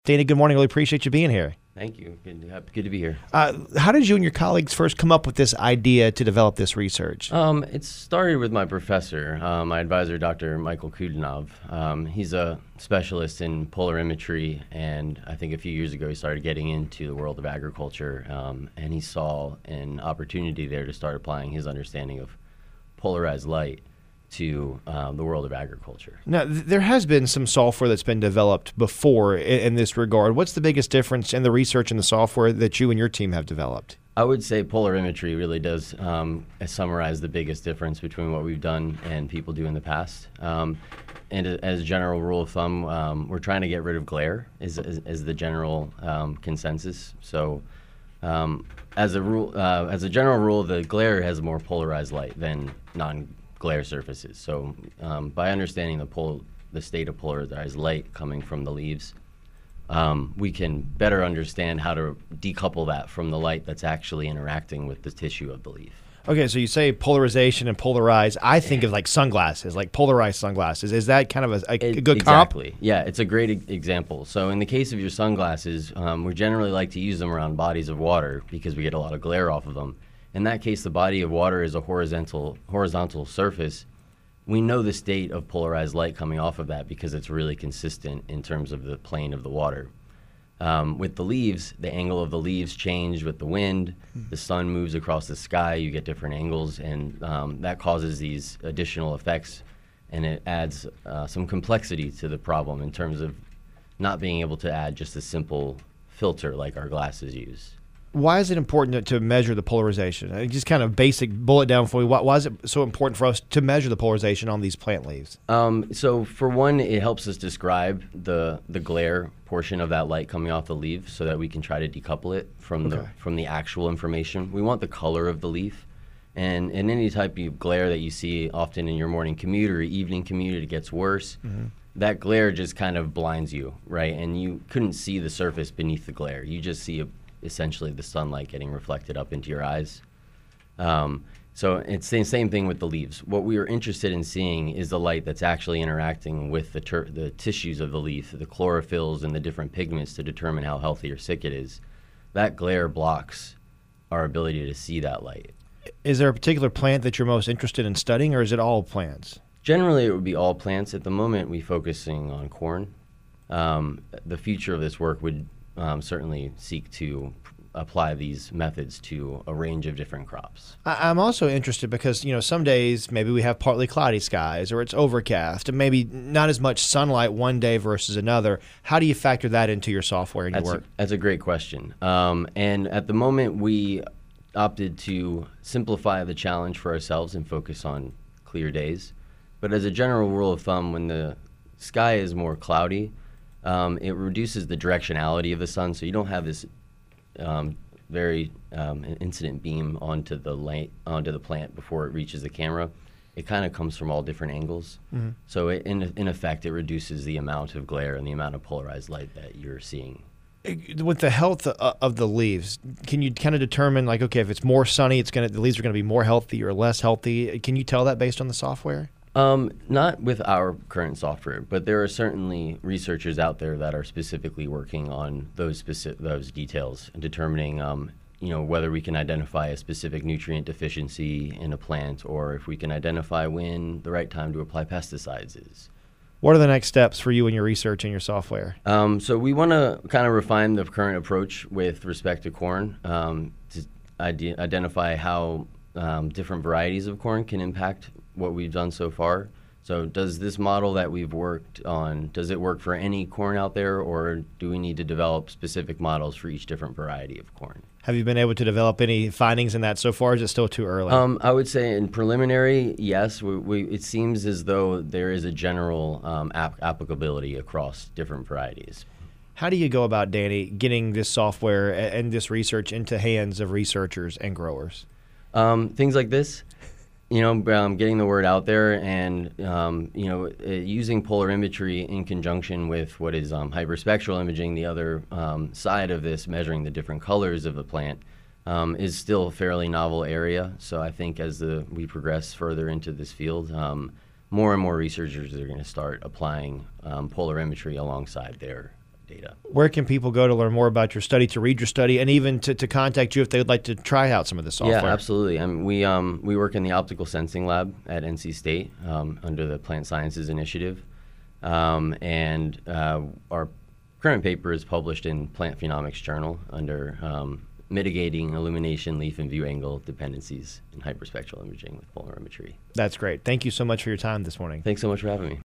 Danny, good morning. Really appreciate you being here. Thank you. Good to be here. How did you and your colleagues first come up with this idea to develop this research? It started with my professor, my advisor, Dr. Michael Kudanov. He's a specialist in polarimetry, and I think a few years ago he started getting into the world of agriculture, and he saw an opportunity there to start applying his understanding of polarized light to the world of agriculture. Now, there has been some software that's been developed before in this regard. What's the biggest difference in the research and the software that you and your team have developed? I would say polarimetry really does summarize the biggest difference between what we've done and people do in the past. And as a general rule of thumb, we're trying to get rid of glare is the general consensus. So as a general rule, the glare has more polarized light than non-glare surfaces. So by understanding the state of polarized light coming from the leaves, we can better understand how to decouple that from the light that's actually interacting with the tissue of the leaf. Okay, so you say polarization and polarize. I think of like sunglasses, like polarized sunglasses. Is that kind of a good comp? Exactly. Yeah, it's a great example. So in the case of your sunglasses, we generally like to use them around bodies of water because we get a lot of glare off of them. In that case, the body of water is a horizontal surface. We know the state of polarized light coming off of that because it's really consistent in terms of the plane of the water. With the leaves, the angle of the leaves change with the wind. The sun moves across the sky. You get different angles, and that causes these additional effects, and it adds some complexity to the problem in terms of not being able to add just a simple filter like our glasses use. Why is it important to measure the polarization? Just kind of basic bullet down for me. Why is it so important for us to measure the polarization on these plant leaves? So for one, it helps us describe the glare portion of that light coming off the leaf so that we can try to decouple it from the actual information. We want the color of the leaf. And in any type of glare that you see often in your morning commute or evening commute, it gets worse. Mm-hmm. That glare just kind of blinds you, right? And you couldn't see the surface beneath the glare. You just see essentially the sunlight getting reflected up into your eyes. So it's the same thing with the leaves. What we are interested in seeing is the light that's actually interacting with the tissues of the leaf, the chlorophylls and the different pigments to determine how healthy or sick it is. That glare blocks our ability to see that light. Is there a particular plant that you're most interested in studying, or is it all plants? Generally, it would be all plants. At the moment, we're focusing on corn. The future of this work would certainly seek to apply these methods to a range of different crops. I'm also interested because, some days maybe we have partly cloudy skies or it's overcast and maybe not as much sunlight one day versus another. How do you factor that into your software and your work? That's a great question. And at the moment, we opted to simplify the challenge for ourselves and focus on clear days. But as a general rule of thumb, when the sky is more cloudy, it reduces the directionality of the sun, so you don't have this very incident beam onto the plant before it reaches the camera. It kind of comes from all different angles. Mm-hmm. So in effect, it reduces the amount of glare and the amount of polarized light that you're seeing. With the health of the leaves, can you kind of determine, like, okay, if it's more sunny, the leaves are going to be more healthy or less healthy? Can you tell that based on the software? Not with our current software, but there are certainly researchers out there that are specifically working on those details and determining, whether we can identify a specific nutrient deficiency in a plant or if we can identify when the right time to apply pesticides is. What are the next steps for you in your research and your software? So we want to kind of refine the current approach with respect to corn to identify how different varieties of corn can impact what we've done so far. So does this model that we've worked on, does it work for any corn out there, or do we need to develop specific models for each different variety of corn? Have you been able to develop any findings in that so far, or is it still too early? I would say in preliminary, yes. It seems as though there is a general applicability across different varieties. How do you go about, Danny, getting this software and this research into hands of researchers and growers? Things like this. Getting the word out there and, using polarimetry in conjunction with what is hyperspectral imaging, the other side of this, measuring the different colors of the plant, is still a fairly novel area. So I think as we progress further into this field, more and more researchers are going to start applying polarimetry alongside their data. Where can people go to learn more about your study, to read your study, and even to contact you if they would like to try out some of the software? Yeah, absolutely. We work in the optical sensing lab at NC State under the Plant Sciences Initiative. And our current paper is published in Plant Phenomics Journal under Mitigating Illumination, Leaf, and View Angle Dependencies in Hyperspectral Imaging with Polarimetry. That's great. Thank you so much for your time this morning. Thanks so much for having me.